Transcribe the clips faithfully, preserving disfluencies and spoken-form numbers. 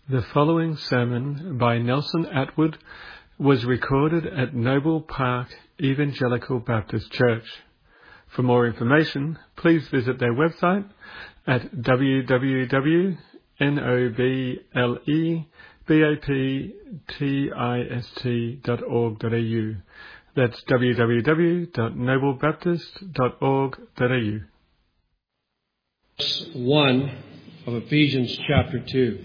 The following sermon by Nelson Atwood was recorded at Noble Park Evangelical Baptist Church. For more information, please visit their website at w w w dot noblebaptist dot org dot a u. That's w w w dot noble baptist dot org dot a u. Verse one of Ephesians chapter two.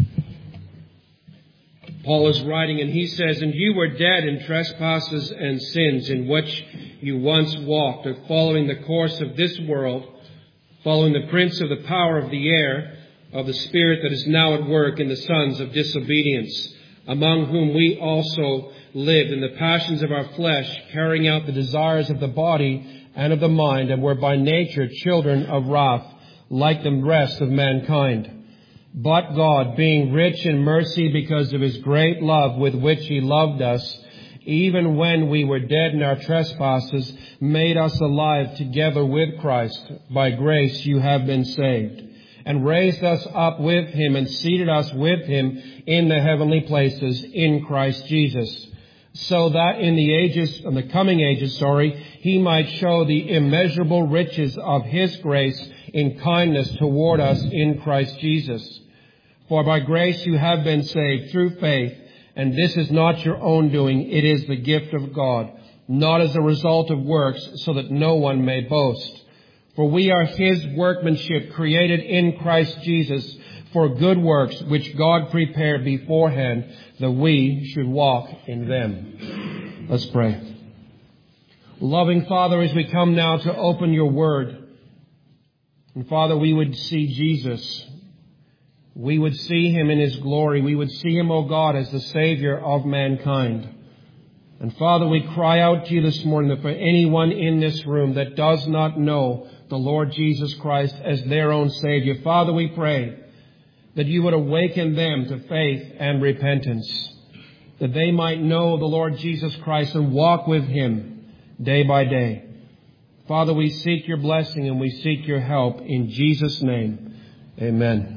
Paul is writing, and he says, "And you were dead in trespasses and sins, in which you once walked, following the course of this world, following the prince of the power of the air, of the spirit that is now at work in the sons of disobedience, among whom we also lived in the passions of our flesh, carrying out the desires of the body and of the mind, and were by nature children of wrath, like the rest of mankind. But God, being rich in mercy because of His great love with which He loved us, even when we were dead in our trespasses, made us alive together with Christ. By grace you have been saved, and raised us up with Him, and seated us with Him in the heavenly places in Christ Jesus, so that in the ages, in the coming ages, sorry, He might show the immeasurable riches of His grace in kindness toward us in Christ Jesus. For by grace you have been saved through faith, and this is not your own doing, it is the gift of God, not as a result of works, so that no one may boast. For we are His workmanship, created in Christ Jesus for good works, which God prepared beforehand that we should walk in them." Let's pray. Loving Father, as we come now to open your word, and Father, we would see Jesus. We would see Him in His glory. We would see Him, O God, as the Savior of mankind. And Father, we cry out to you this morning that for anyone in this room that does not know the Lord Jesus Christ as their own Savior, Father, we pray that you would awaken them to faith and repentance, that they might know the Lord Jesus Christ and walk with Him day by day. Father, we seek your blessing and we seek your help in Jesus' name. Amen.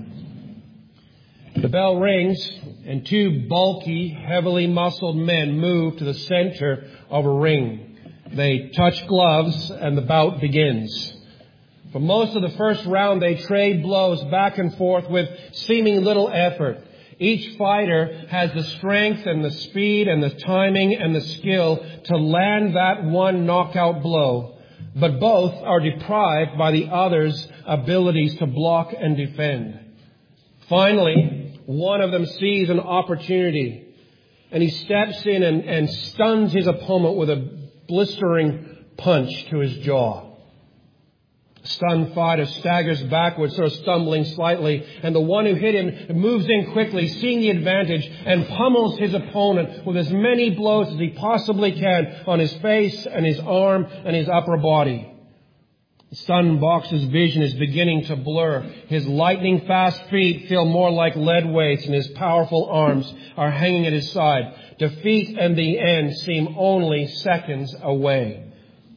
The bell rings, and two bulky, heavily muscled men move to the center of a ring. They touch gloves, and the bout begins. For most of the first round, they trade blows back and forth with seeming little effort. Each fighter has the strength and the speed and the timing and the skill to land that one knockout blow, but both are deprived by the other's abilities to block and defend. Finally, one of them sees an opportunity, and he steps in and, and stuns his opponent with a blistering punch to his jaw. The stunned fighter staggers backwards, sort of stumbling slightly, and the one who hit him moves in quickly, seeing the advantage, and pummels his opponent with as many blows as he possibly can on his face and his arm and his upper body. The stunned boxer's vision is beginning to blur. His lightning-fast feet feel more like lead weights, and his powerful arms are hanging at his side. Defeat and the end seem only seconds away.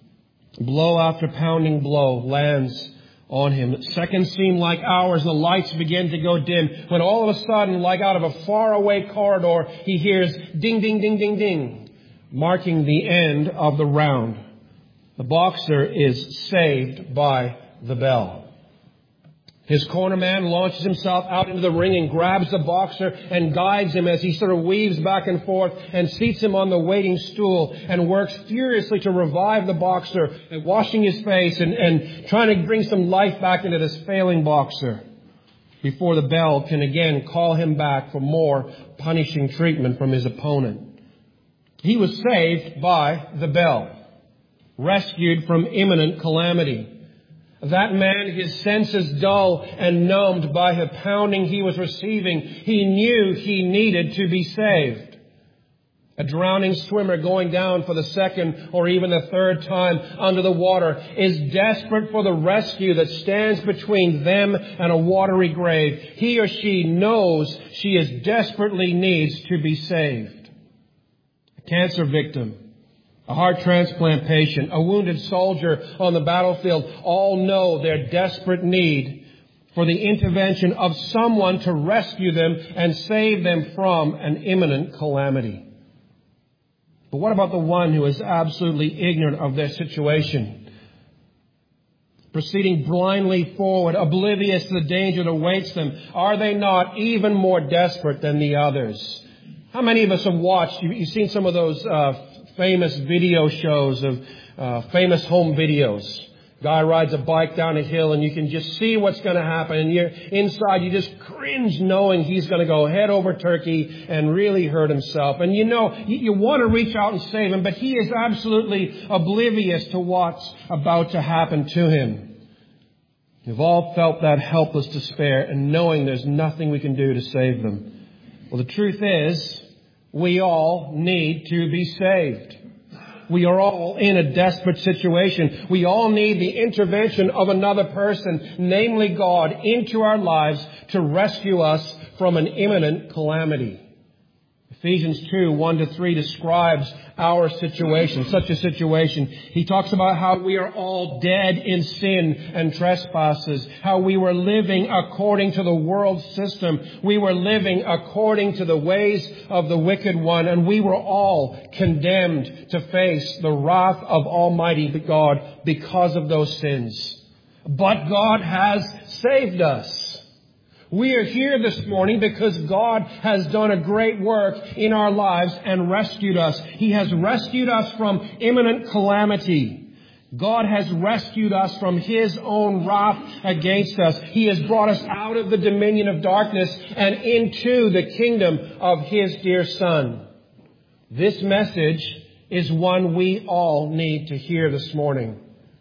Blow after pounding blow lands on him. Seconds seem like hours. The lights begin to go dim, when all of a sudden, like out of a faraway corridor, he hears ding, ding, ding, ding, ding, marking the end of the round. The boxer is saved by the bell. His corner man launches himself out into the ring and grabs the boxer and guides him as he sort of weaves back and forth and seats him on the waiting stool and works furiously to revive the boxer, washing his face and, and trying to bring some life back into this failing boxer before the bell can again call him back for more punishing treatment from his opponent. He was saved by the bell, rescued from imminent calamity. That man, his senses dull and numbed by the pounding he was receiving, he knew he needed to be saved. A drowning swimmer going down for the second or even the third time under the water is desperate for the rescue that stands between them and a watery grave. He or she knows she is desperately needs to be saved. A cancer victim, a heart transplant patient, a wounded soldier on the battlefield all know their desperate need for the intervention of someone to rescue them and save them from an imminent calamity. But what about the one who is absolutely ignorant of their situation, proceeding blindly forward, oblivious to the danger that awaits them? Are they not even more desperate than the others? How many of us have watched, you've seen some of those uh, famous video shows of uh, famous home videos? Guy rides a bike down a hill and you can just see what's going to happen. And you're inside, you just cringe knowing he's going to go head over turkey and really hurt himself. And you know, you, you want to reach out and save him, but he is absolutely oblivious to what's about to happen to him. We've all felt that helpless despair and knowing there's nothing we can do to save them. Well, the truth is, we all need to be saved. We are all in a desperate situation. We all need the intervention of another person, namely God, into our lives to rescue us from an imminent calamity. Ephesians two, one to three describes our situation, such a situation. He talks about how we are all dead in sin and trespasses, how we were living according to the world system. We were living according to the ways of the wicked one, and we were all condemned to face the wrath of Almighty God because of those sins. But God has saved us. We are here this morning because God has done a great work in our lives and rescued us. He has rescued us from imminent calamity. God has rescued us from His own wrath against us. He has brought us out of the dominion of darkness and into the kingdom of His dear Son. This message is one we all need to hear this morning.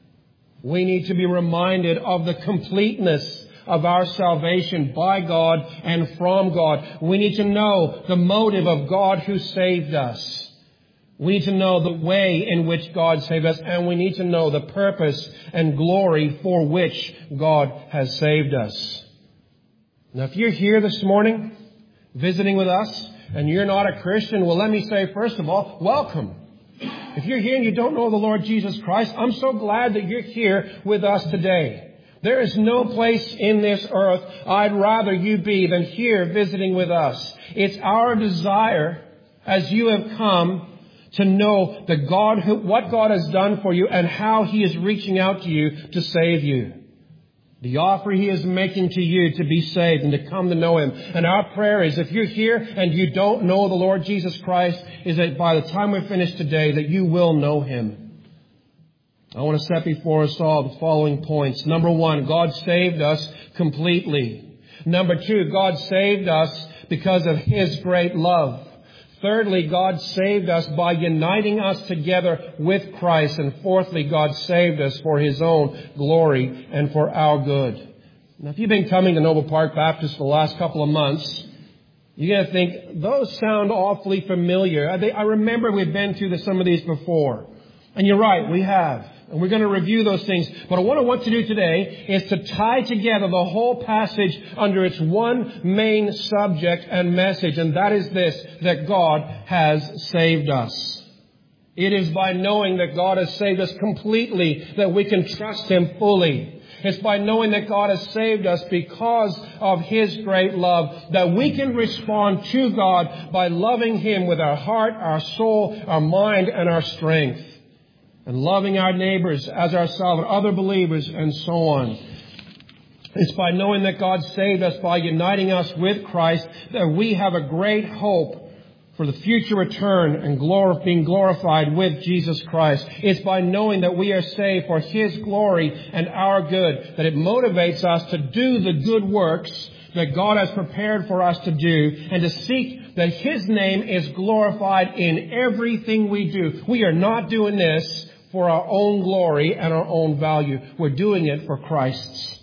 We need to be reminded of the completeness of our salvation by God and from God. We need to know the motive of God who saved us. We need to know the way in which God saved us, and we need to know the purpose and glory for which God has saved us. Now, if you're here this morning visiting with us and you're not a Christian, well, let me say, first of all, welcome. If you're here and you don't know the Lord Jesus Christ, I'm so glad that you're here with us today. There is no place in this earth I'd rather you be than here visiting with us. It's our desire, as you have come, to know the God who, what God has done for you and how He is reaching out to you to save you. The offer He is making to you to be saved and to come to know Him. And our prayer is, if you're here and you don't know the Lord Jesus Christ, is that by the time we're finished today, that you will know Him. I want to set before us all the following points. Number one, God saved us completely. Number two, God saved us because of His great love. Thirdly, God saved us by uniting us together with Christ. And fourthly, God saved us for His own glory and for our good. Now, if you've been coming to Noble Park Baptist for the last couple of months, you're going to think, those sound awfully familiar. I, I remember we've been through some of these before. And you're right, we have. And we're going to review those things. But what I want to do today is to tie together the whole passage under its one main subject and message. And that is this, that God has saved us. It is by knowing that God has saved us completely that we can trust Him fully. It's by knowing that God has saved us because of His great love that we can respond to God by loving Him with our heart, our soul, our mind, and our strength. And loving our neighbors as ourselves, other believers, and so on. It's by knowing that God saved us by uniting us with Christ that we have a great hope for the future return and glor- being glorified with Jesus Christ. It's by knowing that we are saved for His glory and our good that it motivates us to do the good works that God has prepared for us to do and to seek that His name is glorified in everything we do. We are not doing this for our own glory and our own value. We're doing it for Christ's.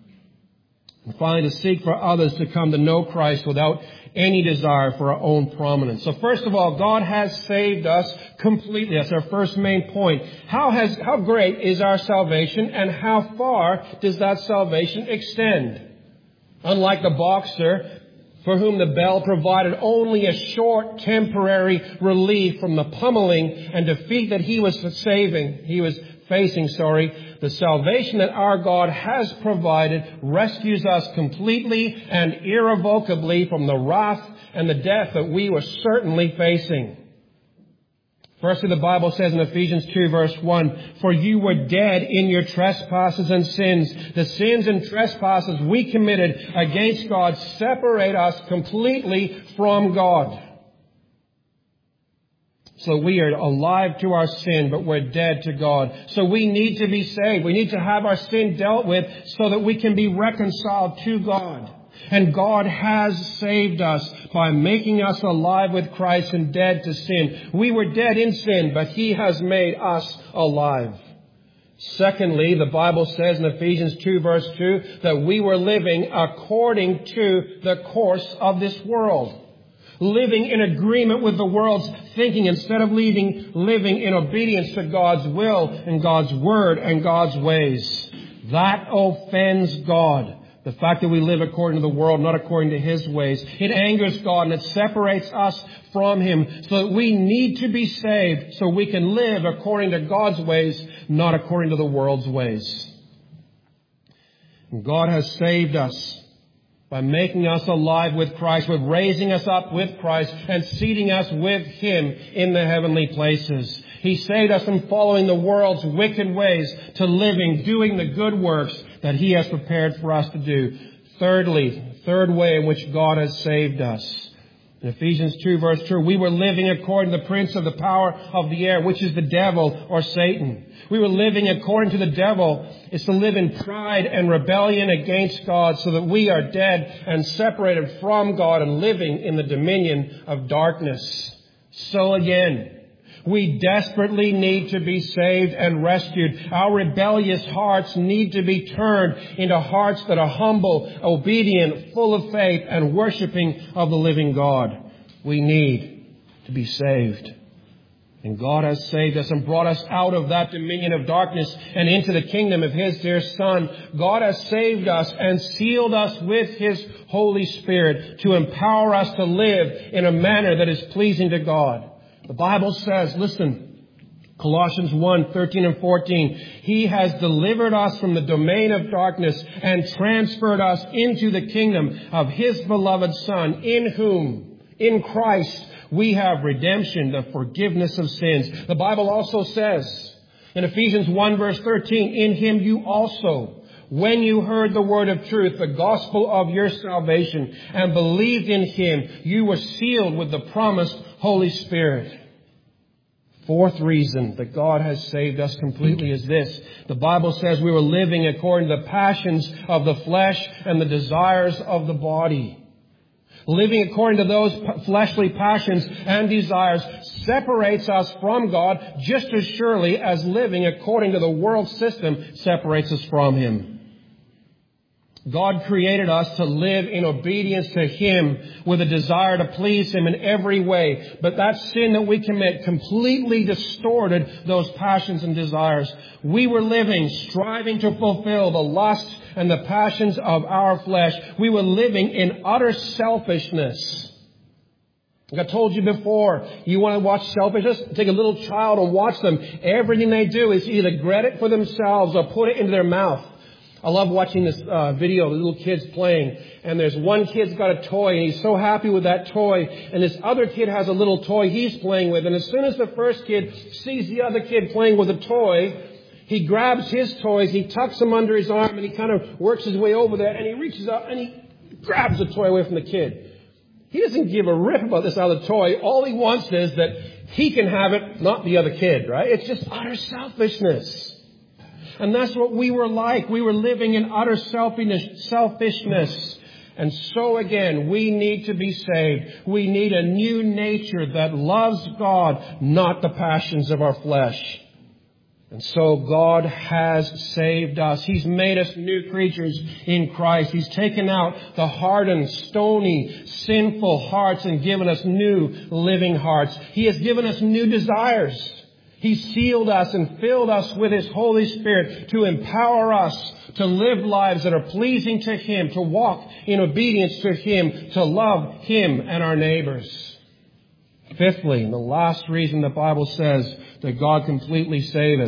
And finally, to seek for others to come to know Christ without any desire for our own prominence. So first of all, God has saved us completely. That's our first main point. How has, how great is our salvation, and how far does that salvation extend? Unlike the boxer, for whom the bell provided only a short temporary relief from the pummeling and defeat that he was saving, he was facing, sorry, the salvation that our God has provided rescues us completely and irrevocably from the wrath and the death that we were certainly facing. Firstly, the Bible says in Ephesians two verse one, "For you were dead in your trespasses and sins." The sins and trespasses we committed against God separate us completely from God. So we are alive to our sin, but we're dead to God. So we need to be saved. We need to have our sin dealt with so that we can be reconciled to God. And God has saved us by making us alive with Christ and dead to sin. We were dead in sin, but He has made us alive. Secondly, the Bible says in Ephesians two verse two that we were living according to the course of this world. Living in agreement with the world's thinking instead of living, living in obedience to God's will and God's word and God's ways. That offends God. The fact that we live according to the world, not according to His ways. It angers God and it separates us from Him. So that we need to be saved so we can live according to God's ways, not according to the world's ways. And God has saved us by making us alive with Christ, with raising us up with Christ and seating us with Him in the heavenly places. He saved us from following the world's wicked ways to living, doing the good works that He has prepared for us to do. Thirdly, third way in which God has saved us. In Ephesians two verse two, we were living according to the prince of the power of the air, which is the devil or Satan. We were living according to the devil. It's to live in pride and rebellion against God so that we are dead and separated from God and living in the dominion of darkness. So again, we desperately need to be saved and rescued. Our rebellious hearts need to be turned into hearts that are humble, obedient, full of faith, and worshiping of the living God. We need to be saved. And God has saved us and brought us out of that dominion of darkness and into the kingdom of His dear Son. God has saved us and sealed us with His Holy Spirit to empower us to live in a manner that is pleasing to God. The Bible says, listen, Colossians one, thirteen and fourteen, He has delivered us from the domain of darkness and transferred us into the kingdom of His beloved Son, in whom, in Christ, we have redemption, the forgiveness of sins. The Bible also says in Ephesians one verse thirteen, in Him you also, when you heard the word of truth, the gospel of your salvation, and believed in Him, you were sealed with the promised Holy Spirit. Fourth reason that God has saved us completely is this. The Bible says we were living according to the passions of the flesh and the desires of the body. Living according to those fleshly passions and desires separates us from God just as surely as living according to the world system separates us from Him. God created us to live in obedience to Him with a desire to please Him in every way. But that sin that we commit completely distorted those passions and desires. We were living, striving to fulfill the lusts and the passions of our flesh. We were living in utter selfishness. Like I told you before, you want to watch selfishness? Take a little child and watch them. Everything they do is either get it for themselves or put it into their mouth. I love watching this uh, video of the little kids playing. And there's one kid's got a toy and he's so happy with that toy. And this other kid has a little toy he's playing with. And as soon as the first kid sees the other kid playing with a toy, he grabs his toys, he tucks them under his arm, and he kind of works his way over there. And he reaches out and he grabs the toy away from the kid. He doesn't give a rip about this other toy. All he wants is that he can have it, not the other kid, right? It's just utter selfishness. And that's what we were like. We were living in utter selfishness. And so again, we need to be saved. We need a new nature that loves God, not the passions of our flesh. And so God has saved us. He's made us new creatures in Christ. He's taken out the hardened, stony, sinful hearts and given us new living hearts. He has given us new desires. He sealed us and filled us with His Holy Spirit to empower us to live lives that are pleasing to Him, to walk in obedience to Him, to love Him and our neighbors. Fifthly, and the last reason the Bible says that God completely saved us,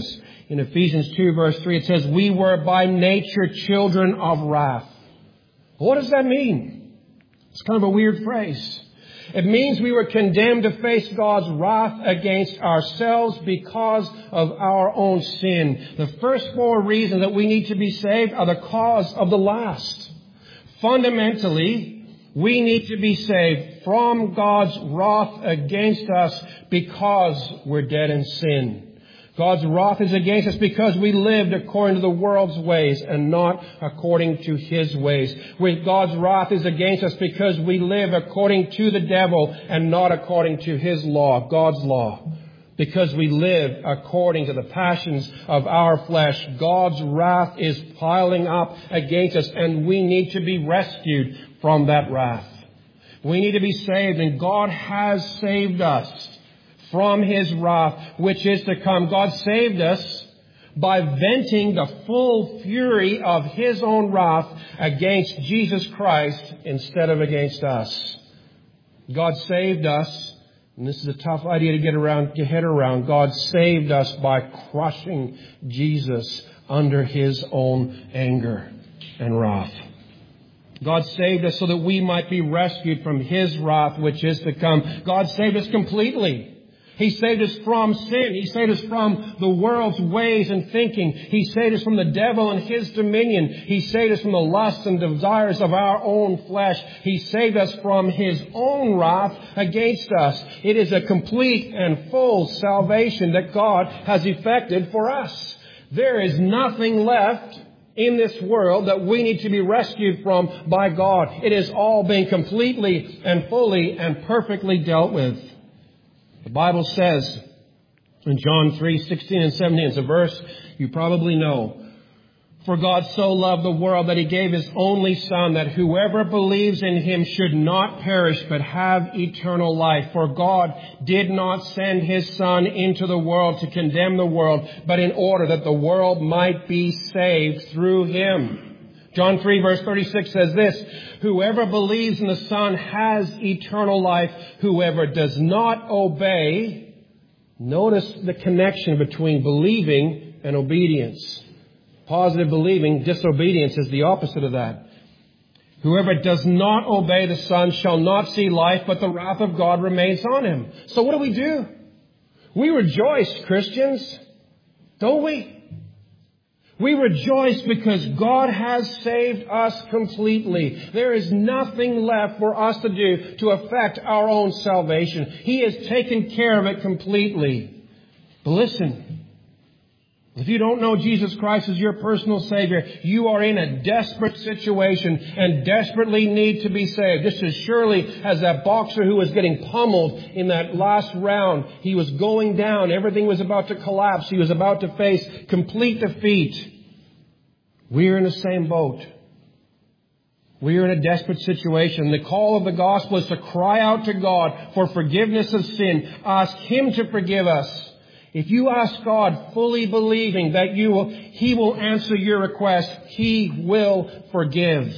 In Ephesians two, verse three, it says, we were by nature children of wrath. What does that mean? It's kind of a weird phrase. It means we were condemned to face God's wrath against ourselves because of our own sin. The first four reasons that we need to be saved are the cause of the last. Fundamentally, we need to be saved from God's wrath against us because we're dead in sin. God's wrath is against us because we lived according to the world's ways and not according to His ways. God's wrath is against us because we live according to the devil and not according to His law, God's law. Because we live according to the passions of our flesh. God's wrath is piling up against us, and we need to be rescued from that wrath. We need to be saved, and God has saved us from His wrath, which is to come. God saved us by venting the full fury of His own wrath against Jesus Christ instead of against us. God saved us, and this is a tough idea to get around, to head around. God saved us by crushing Jesus under His own anger and wrath. God saved us so that we might be rescued from His wrath, which is to come. God saved us completely. He saved us from sin. He saved us from the world's ways and thinking. He saved us from the devil and his dominion. He saved us from the lusts and desires of our own flesh. He saved us from His own wrath against us. It is a complete and full salvation that God has effected for us. There is nothing left in this world that we need to be rescued from by God. It has all been completely and fully and perfectly dealt with. The Bible says in John three, sixteen and seventeen, it's a verse you probably know. For God so loved the world that He gave His only Son, that whoever believes in Him should not perish but have eternal life. For God did not send His Son into the world to condemn the world, but in order that the world might be saved through Him. John three verse thirty-six says this, whoever believes in the Son has eternal life. Whoever does not obey, notice the connection between believing and obedience. Positive believing, disobedience is the opposite of that. Whoever does not obey the Son shall not see life, but the wrath of God remains on him. So what do we do? We rejoice, Christians, don't we? We rejoice because God has saved us completely. There is nothing left for us to do to affect our own salvation. He has taken care of it completely. But listen, if you don't know Jesus Christ as your personal Savior, you are in a desperate situation and desperately need to be saved. Just as surely as that boxer who was getting pummeled in that last round, he was going down. Everything was about to collapse. He was about to face complete defeat. We're in the same boat. We are in a desperate situation. The call of the gospel is to cry out to God for forgiveness of sin. Ask Him to forgive us. If you ask God fully believing that you will, He will answer your request, He will forgive.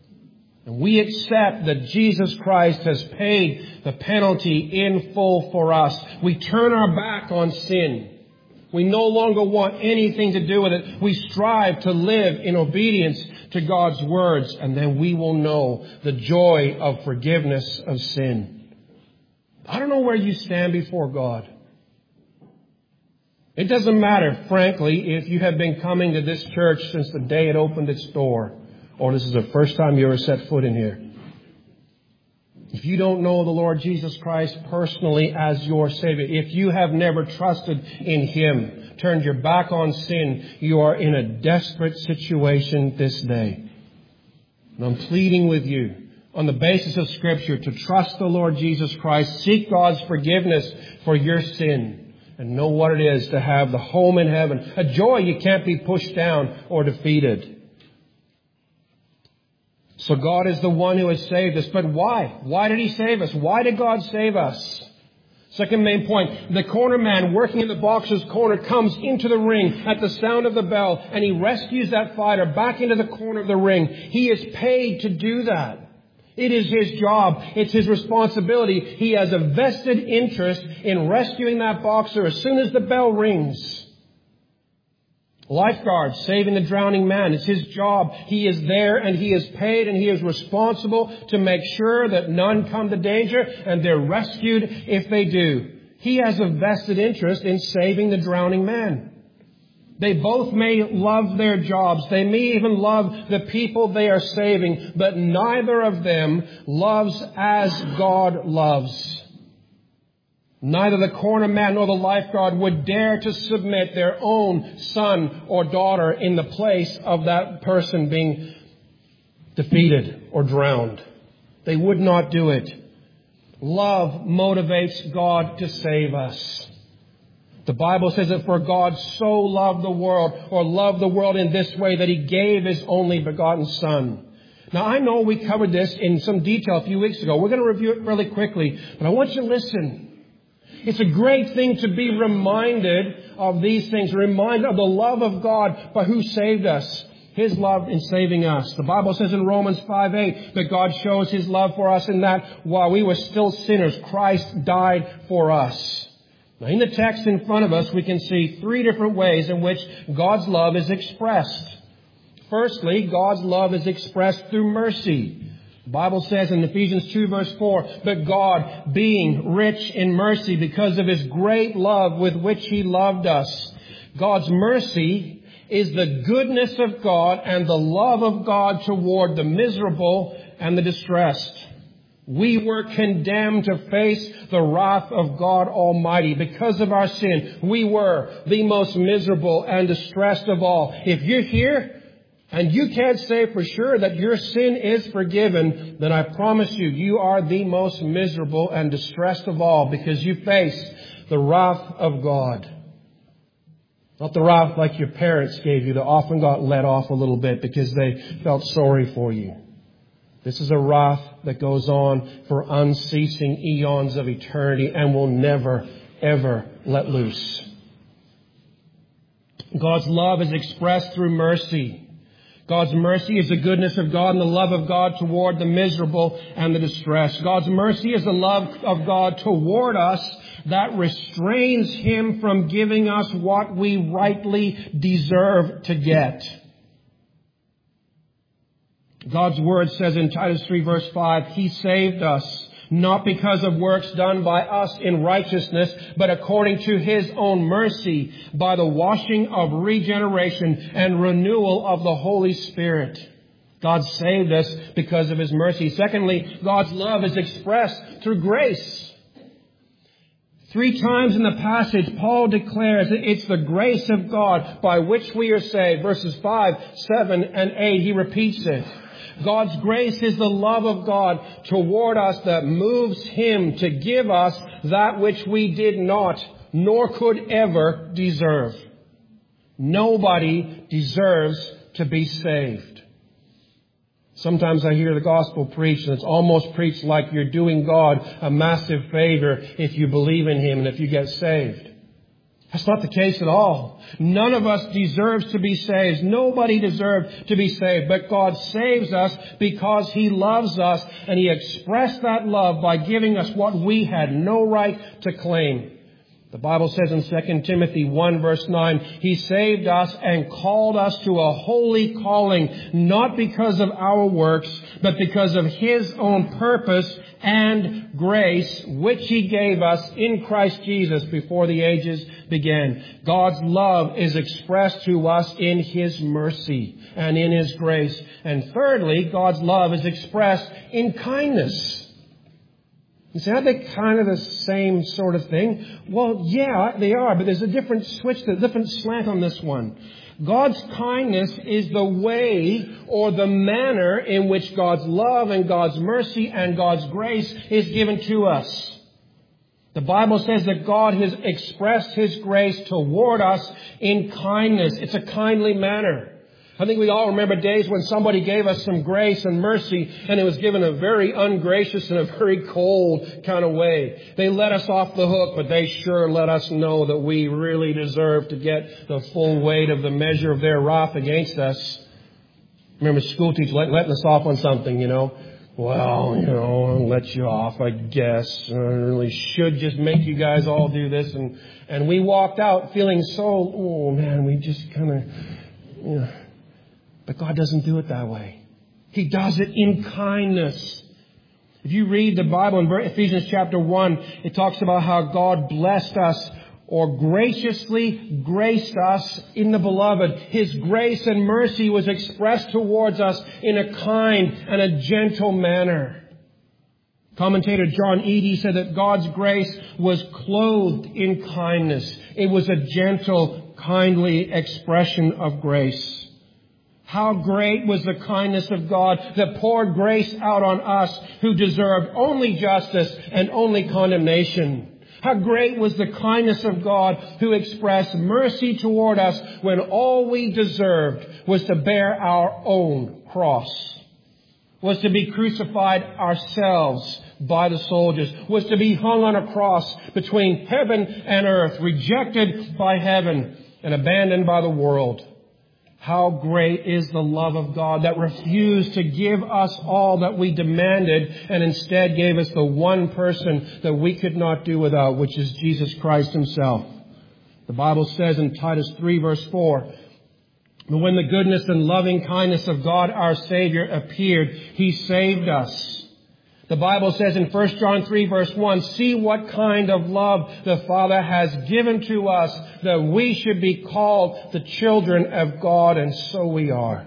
And we accept that Jesus Christ has paid the penalty in full for us. We turn our back on sin. We no longer want anything to do with it. We strive to live in obedience to God's words, and then we will know the joy of forgiveness of sin. I don't know where you stand before God. It doesn't matter, frankly, if you have been coming to this church since the day it opened its door, or this is the first time you ever set foot in here. If you don't know the Lord Jesus Christ personally as your Savior, if you have never trusted in Him, turned your back on sin, you are in a desperate situation this day. And I'm pleading with you on the basis of Scripture to trust the Lord Jesus Christ, seek God's forgiveness for your sin, and know what it is to have the home in heaven, a joy you can't be pushed down or defeated. So God is the one who has saved us. But why? Why did He save us? Why did God save us? Second main point, the corner man working in the boxer's corner comes into the ring at the sound of the bell, and he rescues that fighter back into the corner of the ring. He is paid to do that. It is his job. It's his responsibility. He has a vested interest in rescuing that boxer as soon as the bell rings. Lifeguard, saving the drowning man. It's his job. He is there and he is paid and he is responsible to make sure that none come to danger and they're rescued if they do. He has a vested interest in saving the drowning man. They both may love their jobs. They may even love the people they are saving, but neither of them loves as God loves. Neither the corner man nor the lifeguard would dare to submit their own son or daughter in the place of that person being defeated or drowned. They would not do it. Love motivates God to save us. The Bible says that for God so loved the world, or loved the world in this way, that He gave His only begotten Son. Now, I know we covered this in some detail a few weeks ago. We're going to review it really quickly, but I want you to listen. It's a great thing to be reminded of these things, reminded of the love of God by who saved us, His love in saving us. The Bible says in Romans five eight that God shows His love for us in that while we were still sinners, Christ died for us. Now, in the text in front of us, we can see three different ways in which God's love is expressed. Firstly, God's love is expressed through mercy. The Bible says in Ephesians two verse four, "But God, being rich in mercy because of His great love with which He loved us." God's mercy is the goodness of God and the love of God toward the miserable and the distressed. We were condemned to face the wrath of God Almighty because of our sin. We were the most miserable and distressed of all. If you're here and you can't say for sure that your sin is forgiven, then I promise you, you are the most miserable and distressed of all because you face the wrath of God. Not the wrath like your parents gave you that often got let off a little bit because they felt sorry for you. This is a wrath that goes on for unceasing eons of eternity and will never, ever let loose. God's love is expressed through mercy. God's mercy is the goodness of God and the love of God toward the miserable and the distressed. God's mercy is the love of God toward us that restrains Him from giving us what we rightly deserve to get. God's Word says in Titus three verse five, He saved us, not because of works done by us in righteousness, but according to His own mercy, by the washing of regeneration and renewal of the Holy Spirit. God saved us because of His mercy. Secondly, God's love is expressed through grace. Three times in the passage, Paul declares that it's the grace of God by which we are saved. Verses five, seven, and eight, he repeats it. God's grace is the love of God toward us that moves Him to give us that which we did not, nor could ever deserve. Nobody deserves to be saved. Sometimes I hear the gospel preached, and it's almost preached like you're doing God a massive favor if you believe in Him and if you get saved. That's not the case at all. None of us deserves to be saved. Nobody deserves to be saved. But God saves us because He loves us, and He expressed that love by giving us what we had no right to claim. The Bible says in Second Timothy one verse nine, He saved us and called us to a holy calling, not because of our works, but because of His own purpose and grace, which He gave us in Christ Jesus before the ages began. God's love is expressed to us in His mercy and in His grace. And thirdly, God's love is expressed in kindness. You say, aren't they kind of the same sort of thing? Well, yeah, they are, but there's a different switch, a different slant on this one. God's kindness is the way or the manner in which God's love and God's mercy and God's grace is given to us. The Bible says that God has expressed His grace toward us in kindness. It's a kindly manner. I think we all remember days when somebody gave us some grace and mercy, and it was given a very ungracious and a very cold kind of way. They let us off the hook, but they sure let us know that we really deserve to get the full weight of the measure of their wrath against us. Remember school teachers letting us off on something, you know. well, you know, I'll let you off, I guess. I really should just make you guys all do this. And, and we walked out feeling so, oh man, we just kind of, you know. But God doesn't do it that way. He does it in kindness. If you read the Bible in Ephesians chapter one, it talks about how God blessed us or graciously graced us in the Beloved. His grace and mercy was expressed towards us in a kind and a gentle manner. Commentator John Eadie said that God's grace was clothed in kindness. It was a gentle, kindly expression of grace. How great was the kindness of God that poured grace out on us who deserved only justice and only condemnation. How great was the kindness of God who expressed mercy toward us when all we deserved was to bear our own cross, was to be crucified ourselves by the soldiers, was to be hung on a cross between heaven and earth, rejected by heaven and abandoned by the world. How great is the love of God that refused to give us all that we demanded and instead gave us the one person that we could not do without, which is Jesus Christ himself. The Bible says in Titus three verse four, but when the goodness and loving kindness of God our Savior appeared, He saved us. The Bible says in First John three verse one, see what kind of love the Father has given to us that we should be called the children of God, and so we are.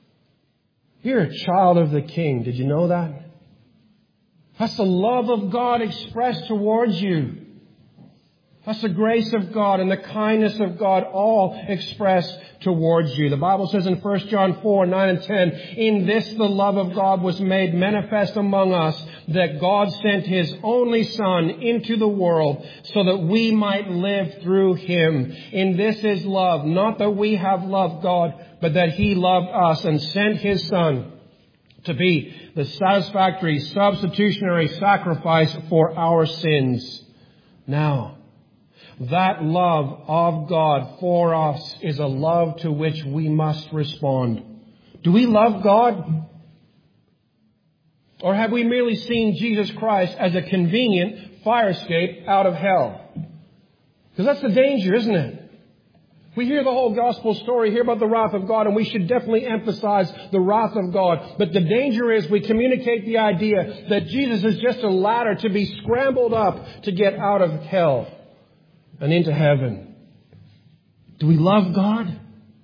You're a child of the King. Did you know that? That's the love of God expressed towards you. That's the grace of God and the kindness of God all expressed towards you. The Bible says in First John four, nine and ten, in this the love of God was made manifest among us, that God sent His only Son into the world so that we might live through Him. In this is love, not that we have loved God, but that He loved us and sent His Son to be the satisfactory substitutionary sacrifice for our sins. Now, that love of God for us is a love to which we must respond. Do we love God? Or have we merely seen Jesus Christ as a convenient fire escape out of hell? Because that's the danger, isn't it? We hear the whole gospel story, hear about the wrath of God, and we should definitely emphasize the wrath of God. But the danger is we communicate the idea that Jesus is just a ladder to be scrambled up to get out of hell and into heaven. Do we love God?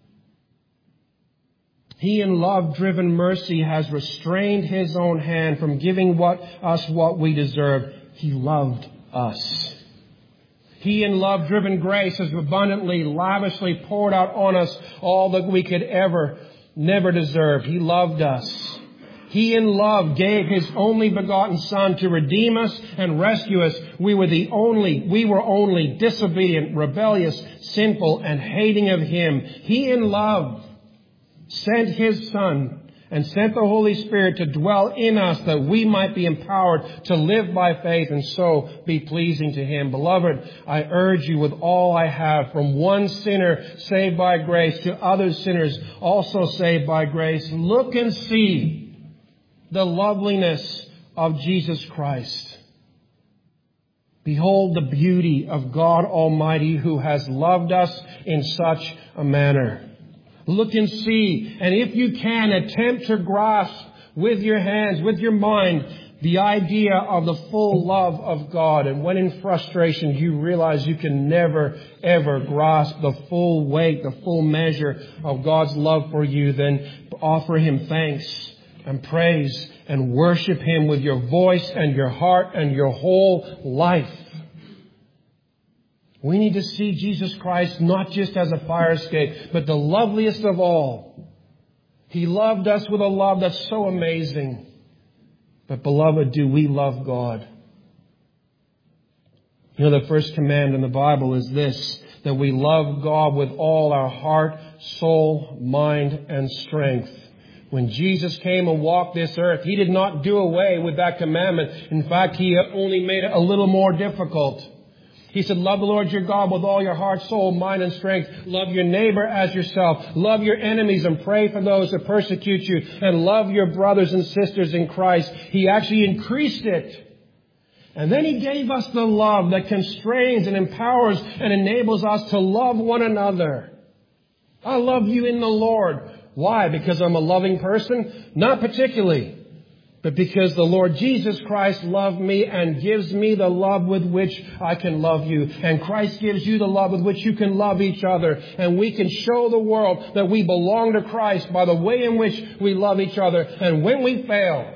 He in love-driven mercy has restrained His own hand from giving what, us what we deserve. He loved us. He in love-driven grace has abundantly, lavishly poured out on us all that we could ever, never deserve. He loved us. He in love gave His only begotten Son to redeem us and rescue us. We were the only, we were only disobedient, rebellious, sinful, and hating of Him. He in love sent His Son and sent the Holy Spirit to dwell in us that we might be empowered to live by faith and so be pleasing to Him. Beloved, I urge you with all I have, from one sinner saved by grace to other sinners also saved by grace, look and see the loveliness of Jesus Christ. Behold the beauty of God Almighty who has loved us in such a manner. Look and see, and if you can, attempt to grasp with your hands, with your mind, the idea of the full love of God. And when in frustration you realize you can never, ever grasp the full weight, the full measure of God's love for you, then offer Him thanks and praise and worship Him with your voice and your heart and your whole life. We need to see Jesus Christ not just as a fire escape, but the loveliest of all. He loved us with a love that's so amazing. But beloved, do we love God? You know, the first command in the Bible is this, that we love God with all our heart, soul, mind, and strength. When Jesus came and walked this earth, He did not do away with that commandment. In fact, He only made it a little more difficult. He said, love the Lord your God with all your heart, soul, mind, and strength. Love your neighbor as yourself. Love your enemies and pray for those that persecute you. And love your brothers and sisters in Christ. He actually increased it. And then He gave us the love that constrains and empowers and enables us to love one another. I love you in the Lord. Why? Because I'm a loving person? Not particularly. But because the Lord Jesus Christ loved me and gives me the love with which I can love you. And Christ gives you the love with which you can love each other. And we can show the world that we belong to Christ by the way in which we love each other. And when we fail,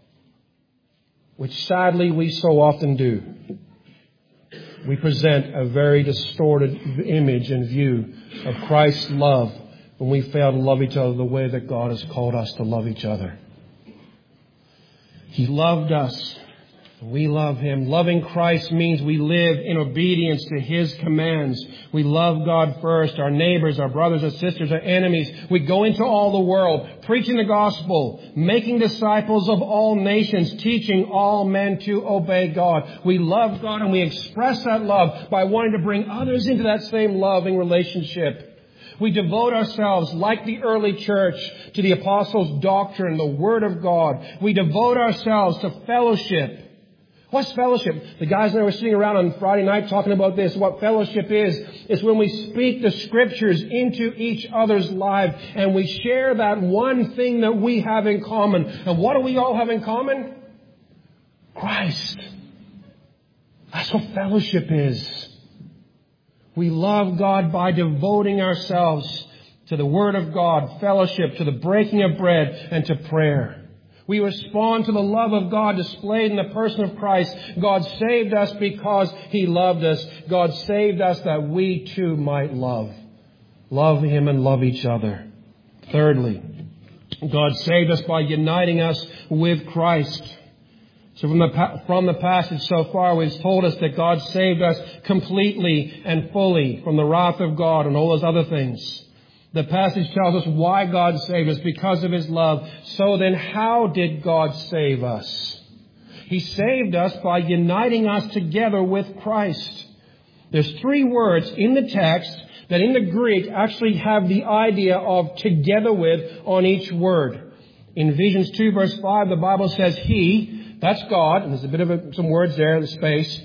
which sadly we so often do, we present a very distorted image and view of Christ's love when we fail to love each other the way that God has called us to love each other. He loved us. We love Him. Loving Christ means we live in obedience to His commands. We love God first, our neighbors, our brothers and sisters, our enemies. We go into all the world, preaching the gospel, making disciples of all nations, teaching all men to obey God. We love God and we express that love by wanting to bring others into that same loving relationship. We devote ourselves, like the early church, to the apostles' doctrine, the Word of God. We devote ourselves to fellowship. What's fellowship? The guys and I were sitting around on Friday night talking about this. What fellowship is, is when we speak the Scriptures into each other's lives and we share that one thing that we have in common. And what do we all have in common? Christ. That's what fellowship is. We love God by devoting ourselves to the Word of God, fellowship, to the breaking of bread, and to prayer. We respond to the love of God displayed in the person of Christ. God saved us because He loved us. God saved us that we too might love. Love Him and love each other. Thirdly, God saved us by uniting us with Christ. So from the, from the passage so far, we've told us that God saved us completely and fully from the wrath of God and all those other things. The passage tells us why God saved us, because of His love. So then how did God save us? He saved us by uniting us together with Christ. There's three words in the text that in the Greek actually have the idea of together with on each word. In Ephesians two verse five, the Bible says He, that's God, and there's a bit of a, some words there in the space.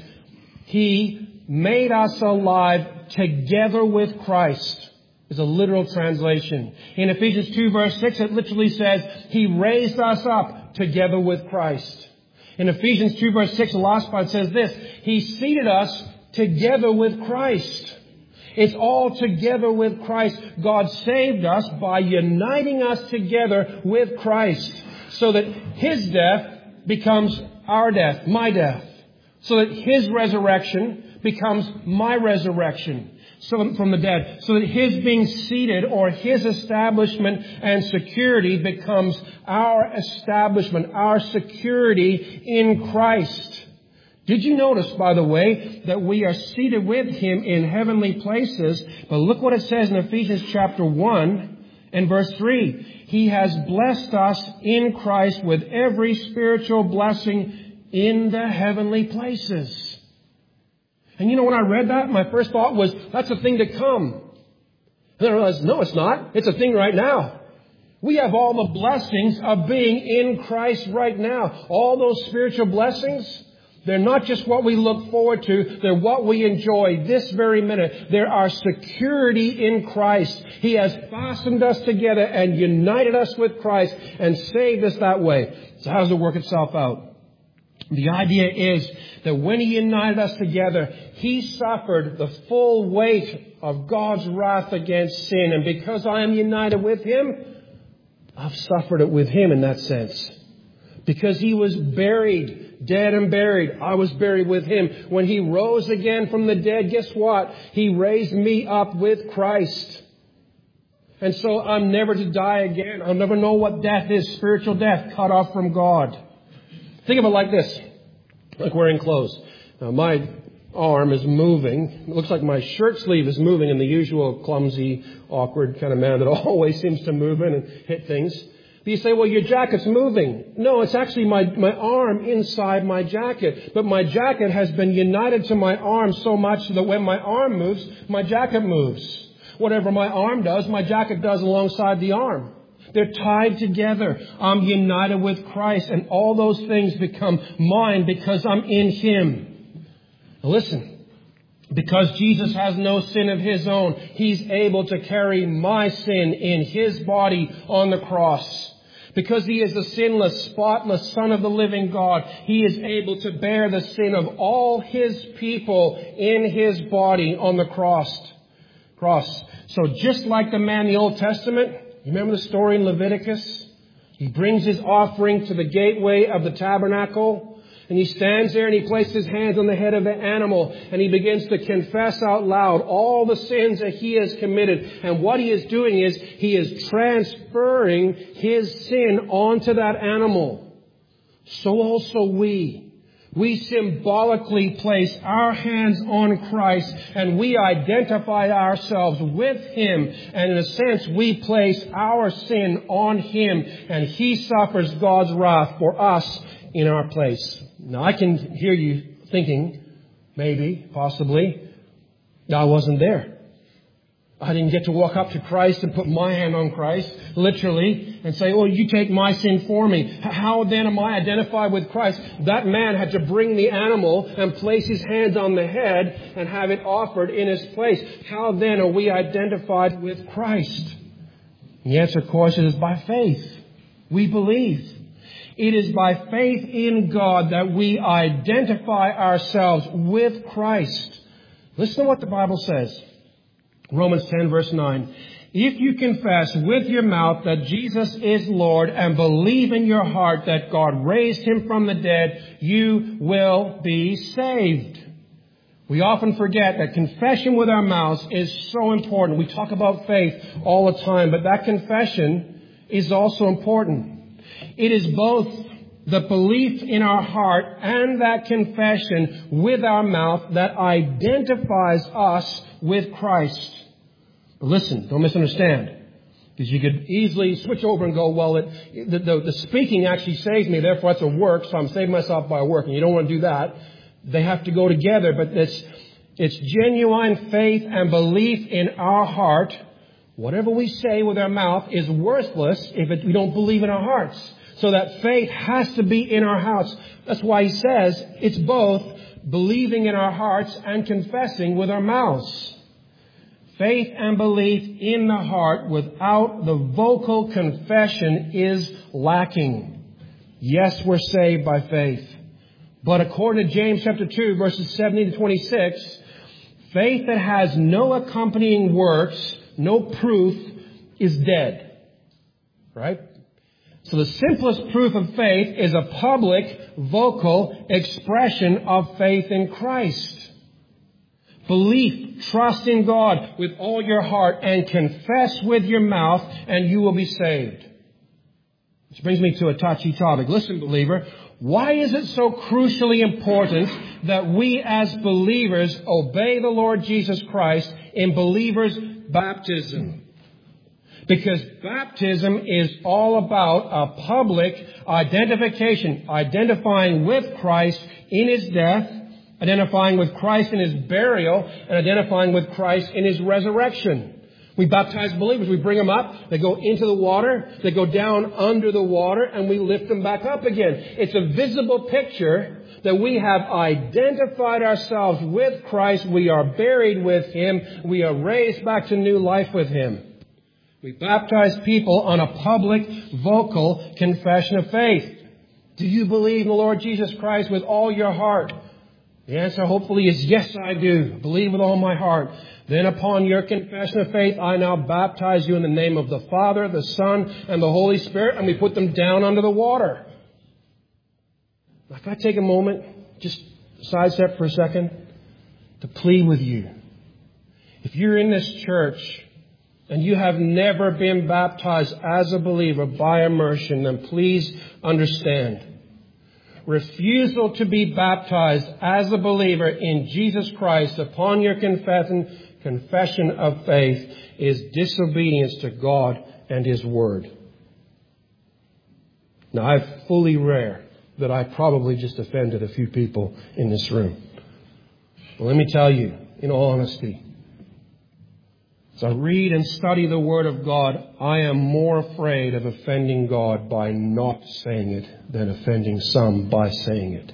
He made us alive together with Christ is a literal translation. In Ephesians two verse six, it literally says He raised us up together with Christ. In Ephesians two verse six, the last part says this: He seated us together with Christ. It's all together with Christ. God saved us by uniting us together with Christ so that His death becomes our death, my death. So that His resurrection becomes my resurrection so from the dead. So that His being seated or His establishment and security becomes our establishment, our security in Christ. Did you notice, by the way, that we are seated with Him in heavenly places? But look what it says in Ephesians chapter one and verse three. He has blessed us in Christ with every spiritual blessing in the heavenly places. And you know, when I read that, my first thought was, that's a thing to come. And then I realized, no, it's not. It's a thing right now. We have all the blessings of being in Christ right now. All those spiritual blessings, they're not just what we look forward to. They're what we enjoy this very minute. They're our security in Christ. He has fastened us together and united us with Christ and saved us that way. So how does it work itself out? The idea is that when He united us together, He suffered the full weight of God's wrath against sin. And because I am united with Him, I've suffered it with Him in that sense. Because He was buried, dead and buried, I was buried with Him. When He rose again from the dead, guess what? He raised me up with Christ. And so I'm never to die again. I'll never know what death is, spiritual death, cut off from God. Think of it like this, like wearing clothes. Now, my arm is moving. It looks like my shirt sleeve is moving in the usual clumsy, awkward kind of manner that always seems to move in and hit things. You say, well, your jacket's moving. No, it's actually my, my arm inside my jacket. But my jacket has been united to my arm so much that when my arm moves, my jacket moves. Whatever my arm does, my jacket does alongside the arm. They're tied together. I'm united with Christ, and all those things become mine because I'm in Him. Now listen, because Jesus has no sin of His own, He's able to carry my sin in His body on the cross. Because He is the sinless, spotless Son of the living God, He is able to bear the sin of all His people in His body on the cross. Cross. So just like the man in the Old Testament, you remember the story in Leviticus? He brings his offering to the gateway of the tabernacle. And he stands there and he places his hands on the head of the animal. And he begins to confess out loud all the sins that he has committed. And what he is doing is he is transferring his sin onto that animal. So also we. We symbolically place our hands on Christ and we identify ourselves with Him. And in a sense, we place our sin on Him and He suffers God's wrath for us in our place. Now, I can hear you thinking, maybe, possibly, I wasn't there. I didn't get to walk up to Christ and put my hand on Christ, literally, and say, oh, you take my sin for me. How then am I identified with Christ? That man had to bring the animal and place his hands on the head and have it offered in his place. How then are we identified with Christ? The answer, of course, is by faith. We believe. It is by faith in God that we identify ourselves with Christ. Listen to what the Bible says. Romans ten verse nine. If you confess with your mouth that Jesus is Lord and believe in your heart that God raised Him from the dead, you will be saved. We often forget that confession with our mouths is so important. We talk about faith all the time, but that confession is also important. It is both the belief in our heart and that confession with our mouth that identifies us with Christ. But listen, don't misunderstand. Because you could easily switch over and go, well, it, the, the, the speaking actually saves me, therefore it's a work, so I'm saving myself by work. And you don't want to do that. They have to go together, but it's, it's genuine faith and belief in our heart. Whatever we say with our mouth is worthless if it, we don't believe in our hearts. So that faith has to be in our hearts. That's why he says it's both believing in our hearts and confessing with our mouths. Faith and belief in the heart without the vocal confession is lacking. Yes, we're saved by faith. But according to James chapter two, verses seventeen to twenty-six, faith that has no accompanying works, no proof, is dead. Right? So the simplest proof of faith is a public, vocal expression of faith in Christ. Belief, trust in God with all your heart and confess with your mouth and you will be saved. Which brings me to a touchy topic. Listen, believer, why is it so crucially important that we as believers obey the Lord Jesus Christ in believers' baptism? Because baptism is all about a public identification, identifying with Christ in His death, identifying with Christ in His burial, and identifying with Christ in His resurrection. We baptize believers. We bring them up. They go into the water. They go down under the water, and we lift them back up again. It's a visible picture that we have identified ourselves with Christ. We are buried with Him. We are raised back to new life with Him. We baptize people on a public, vocal confession of faith. Do you believe in the Lord Jesus Christ with all your heart? The answer hopefully is yes, I do. Believe with all my heart. Then upon your confession of faith, I now baptize you in the name of the Father, the Son, and the Holy Spirit, and we put them down under the water. Now, if I take a moment, just sidestep for a second, to plead with you. If you're in this church and you have never been baptized as a believer by immersion, then please understand. Refusal to be baptized as a believer in Jesus Christ upon your confession, confession of faith is disobedience to God and His Word. Now, I'm fully aware that I probably just offended a few people in this room. But let me tell you, in all honesty, as I read and study the Word of God, I am more afraid of offending God by not saying it than offending some by saying it.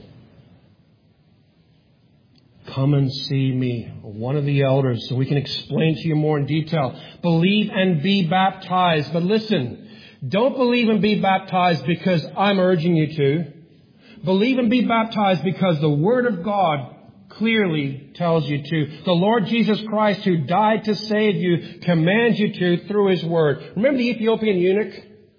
Come and see me, or one of the elders, so we can explain to you more in detail. Believe and be baptized. But listen, don't believe and be baptized because I'm urging you to. Believe and be baptized because the Word of God clearly tells you to. The Lord Jesus Christ, who died to save you, commands you to through His Word. Remember the Ethiopian eunuch?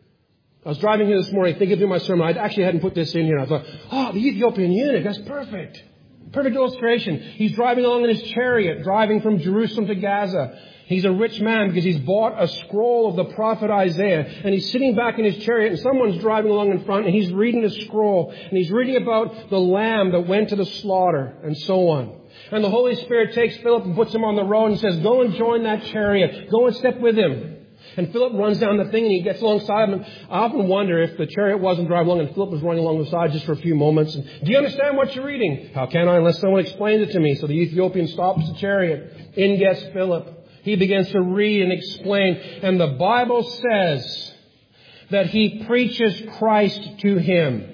I was driving here this morning thinking through my sermon. I actually hadn't put this in here. I thought, oh, the Ethiopian eunuch, that's perfect. Perfect illustration. He's driving along in his chariot, driving from Jerusalem to Gaza. He's a rich man because he's bought a scroll of the prophet Isaiah. And he's sitting back in his chariot and someone's driving along in front and he's reading the scroll. And he's reading about the lamb that went to the slaughter and so on. And the Holy Spirit takes Philip and puts him on the road and says, go and join that chariot. Go and step with him. And Philip runs down the thing and he gets alongside him. I often wonder if the chariot wasn't driving along and Philip was running along the side just for a few moments. And, do you understand what you're reading? How can I unless someone explains it to me? So the Ethiopian stops the chariot. In gets Philip. He begins to read and explain. And the Bible says that he preaches Christ to him.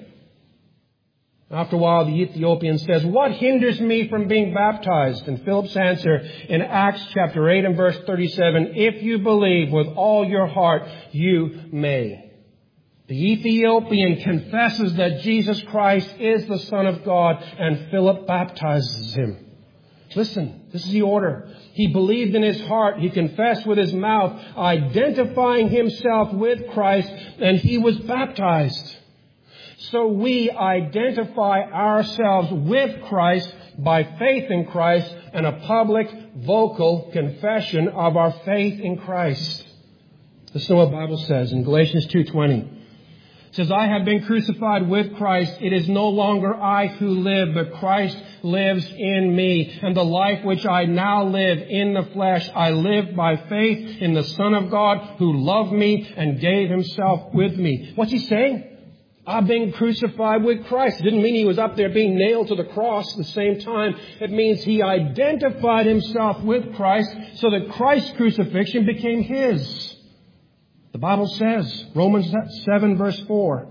After a while, the Ethiopian says, what hinders me from being baptized? And Philip's answer in Acts chapter eight and verse thirty-seven, if you believe with all your heart, you may. The Ethiopian confesses that Jesus Christ is the Son of God, and Philip baptizes him. Listen, this is the order. He believed in his heart. He confessed with his mouth, identifying himself with Christ, and he was baptized. So we identify ourselves with Christ by faith in Christ and a public, vocal confession of our faith in Christ. Listen to what the Bible says in Galatians two twenty. It says, I have been crucified with Christ. It is no longer I who live, but Christ lives in me. And the life which I now live in the flesh, I live by faith in the Son of God who loved me and gave himself with me. What's he saying? I've been crucified with Christ. It didn't mean he was up there being nailed to the cross at the same time. It means he identified himself with Christ so that Christ's crucifixion became his. The Bible says, Romans seven verse four,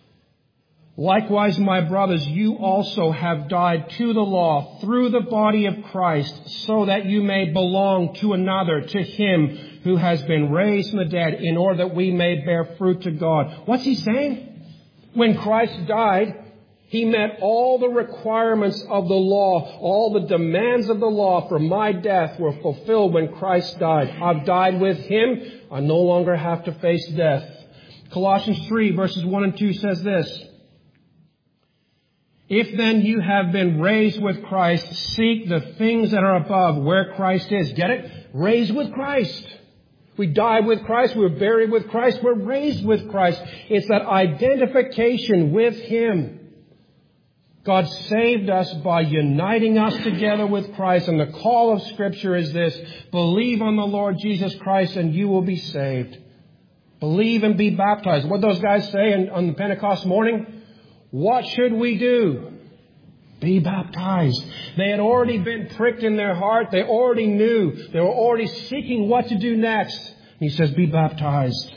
likewise, my brothers, you also have died to the law through the body of Christ, so that you may belong to another, to him who has been raised from the dead, in order that we may bear fruit to God. What's he saying? When Christ died, he met all the requirements of the law. All the demands of the law for my death were fulfilled when Christ died. I've died with him. I no longer have to face death. Colossians three verses one and two says this. If then you have been raised with Christ, seek the things that are above where Christ is. Get it? Raised with Christ. We died with Christ. We were buried with Christ. We're raised with Christ. It's that identification with him. God saved us by uniting us together with Christ. And the call of Scripture is this. Believe on the Lord Jesus Christ and you will be saved. Believe and be baptized. What those guys say on, on Pentecost morning? What should we do? Be baptized. They had already been pricked in their heart. They already knew. They were already seeking what to do next. He says, be baptized.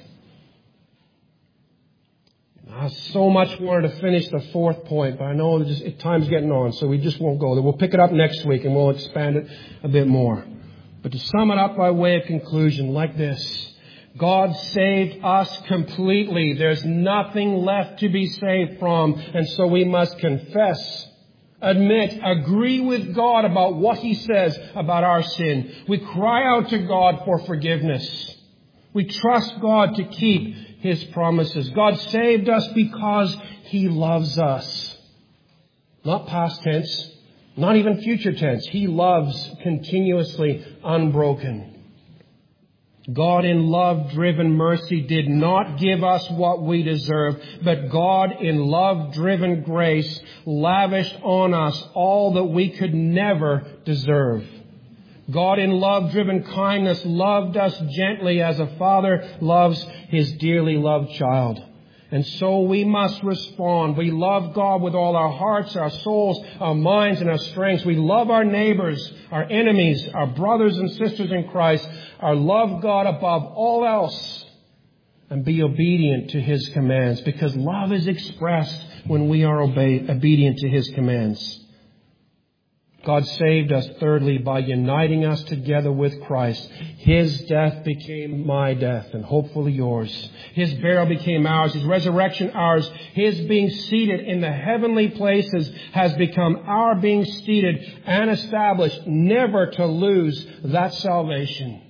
I so much wanted to finish the fourth point, but I know just, time's getting on, so we just won't go there. We'll pick it up next week and we'll expand it a bit more. But to sum it up by way of conclusion, like this. God saved us completely. There's nothing left to be saved from, and so we must confess, admit, agree with God about what he says about our sin. We cry out to God for forgiveness. We trust God to keep his promises. God saved us because he loves us. Not past tense, not even future tense. He loves continuously, unbroken. God in love-driven mercy did not give us what we deserve, but God in love-driven grace lavished on us all that we could never deserve. God in love-driven kindness loved us gently as a father loves his dearly loved child. And so we must respond. We love God with all our hearts, our souls, our minds, and our strengths. We love our neighbors, our enemies, our brothers and sisters in Christ. Our love God above all else. And be obedient to His commands. Because love is expressed when we are obey, obedient to His commands. God saved us, thirdly, by uniting us together with Christ. His death became my death and hopefully yours. His burial became ours. His resurrection ours. His being seated in the heavenly places has become our being seated and established, never to lose that salvation.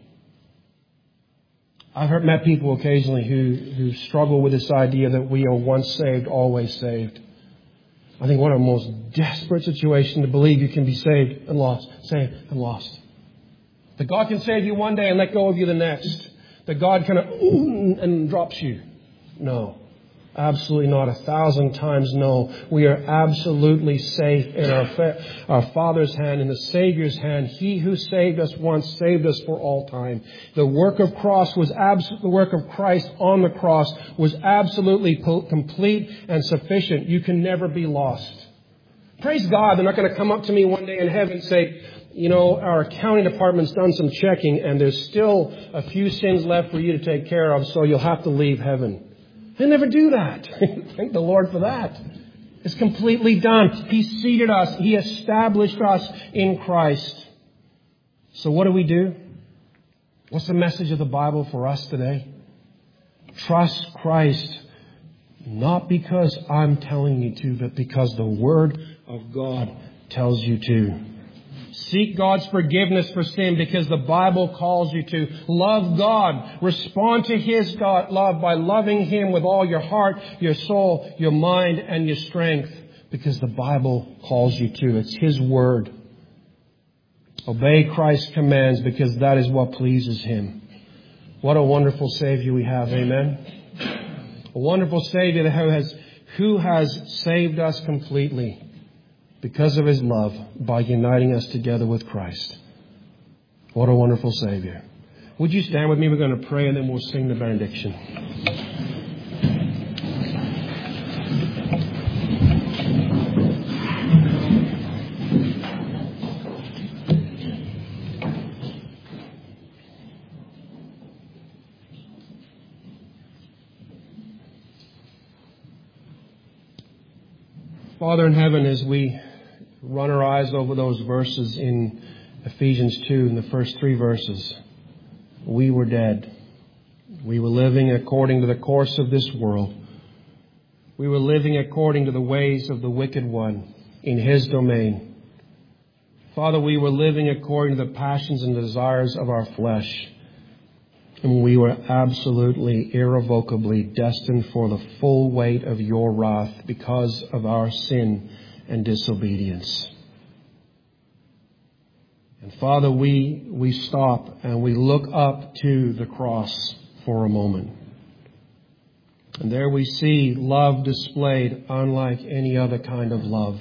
I've heard, met people occasionally who, who struggle with this idea that we are once saved, always saved. I think what a most desperate situation to believe you can be saved and lost, saved and lost. That God can save you one day and let go of you the next. That God kind of and drops you. No. Absolutely not. A thousand times no. We are absolutely safe in our, fa- our Father's hand, in the Savior's hand. He who saved us once saved us for all time. The work of cross was abs- the work of Christ on the cross was absolutely po- complete and sufficient. You can never be lost. Praise God. They're not going to come up to me one day in heaven and say, you know, our accounting department's done some checking and there's still a few sins left for you to take care of, so you'll have to leave heaven. They never do that. Thank the Lord for that. It's completely done. He seated us. He established us in Christ. So what do we do? What's the message of the Bible for us today? Trust Christ. Not because I'm telling you to, but because the Word of God tells you to. Seek God's forgiveness for sin because the Bible calls you to. Love God. Respond to His God love by loving Him with all your heart, your soul, your mind, and your strength because the Bible calls you to. It's His Word. Obey Christ's commands because that is what pleases Him. What a wonderful Savior we have. Amen. A wonderful Savior who has, who has saved us completely. Because of His love, by uniting us together with Christ. What a wonderful Savior. Would you stand with me? We're going to pray and then we'll sing the benediction. Father in heaven, as we run our eyes over those verses in Ephesians two, in the first three verses. We were dead. We were living according to the course of this world. We were living according to the ways of the wicked one in his domain. Father, we were living according to the passions and desires of our flesh. And we were absolutely, irrevocably destined for the full weight of your wrath because of our sin and disobedience. And Father, we, we stop and we look up to the cross for a moment. And there we see love displayed unlike any other kind of love.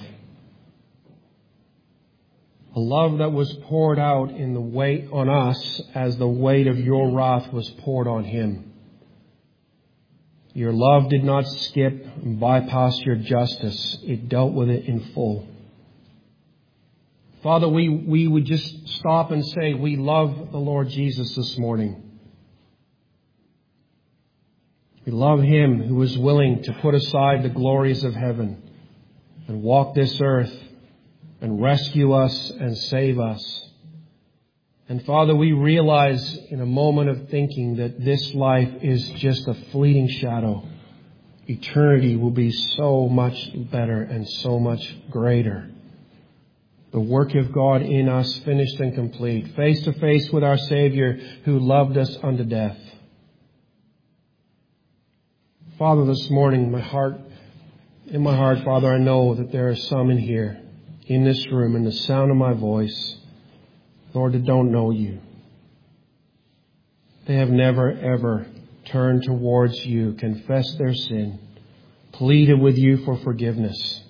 A love that was poured out in the weight on us as the weight of your wrath was poured on Him. Your love did not skip and bypass your justice. It dealt with it in full. Father, we, we would just stop and say we love the Lord Jesus this morning. We love Him who was willing to put aside the glories of heaven and walk this earth and rescue us and save us. And Father, we realize in a moment of thinking that this life is just a fleeting shadow. Eternity will be so much better and so much greater. The work of God in us finished and complete, face to face with our Savior who loved us unto death. Father, this morning, my heart, in my heart, Father, I know that there are some in here, in this room, in the sound of my voice, Lord, that don't know you. They have never, ever turned towards you, confessed their sin, pleaded with you for forgiveness,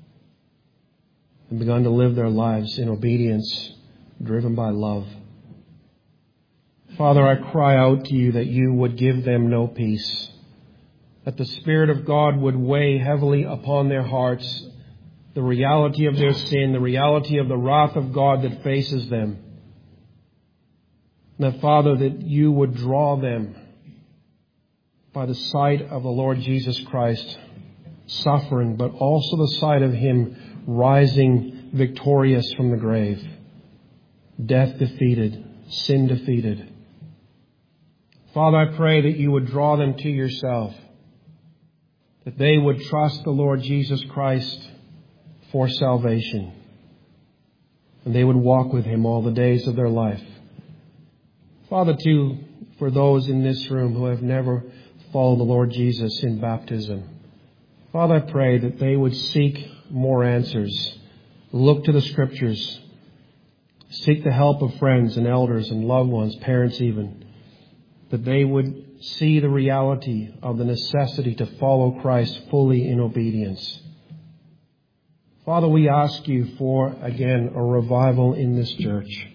and begun to live their lives in obedience, driven by love. Father, I cry out to you that you would give them no peace, that the Spirit of God would weigh heavily upon their hearts the reality of their sin, the reality of the wrath of God that faces them. And that, Father, that you would draw them by the sight of the Lord Jesus Christ suffering, but also the sight of Him rising victorious from the grave, death defeated, sin defeated. Father, I pray that you would draw them to yourself, that they would trust the Lord Jesus Christ for salvation, and they would walk with Him all the days of their life. Father, too, for those in this room who have never followed the Lord Jesus in baptism, Father, I pray that they would seek more answers, look to the Scriptures, seek the help of friends and elders and loved ones, parents even, that they would see the reality of the necessity to follow Christ fully in obedience. Father, we ask you for, again, a revival in this church.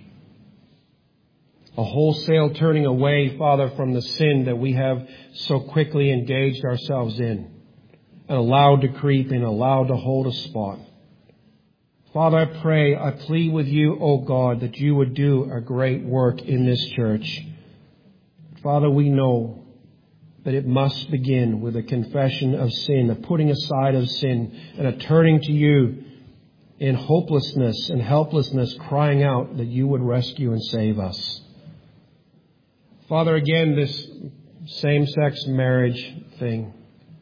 A wholesale turning away, Father, from the sin that we have so quickly engaged ourselves in and allowed to creep in, allowed to hold a spot. Father, I pray, I plead with you, O God, that you would do a great work in this church. Father, we know that it must begin with a confession of sin, a putting aside of sin, and a turning to you in hopelessness and helplessness, crying out that you would rescue and save us. Father, again, this same-sex marriage thing,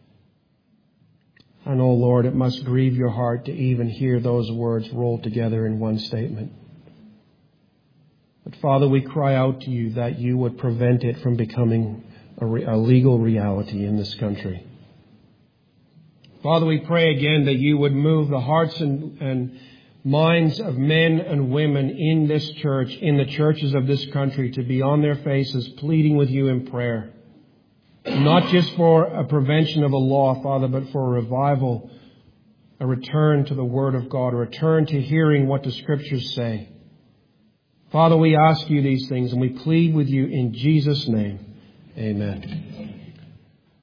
I know, Lord, it must grieve your heart to even hear those words rolled together in one statement. But Father, we cry out to you that you would prevent it from becoming a, re- a legal reality in this country. Father, we pray again that you would move the hearts and, and minds of men and women in this church, in the churches of this country, to be on their faces pleading with you in prayer. Not just for a prevention of a law, Father, but for a revival, a return to the Word of God, a return to hearing what the Scriptures say. Father, we ask you these things and we plead with you in Jesus' name. Amen.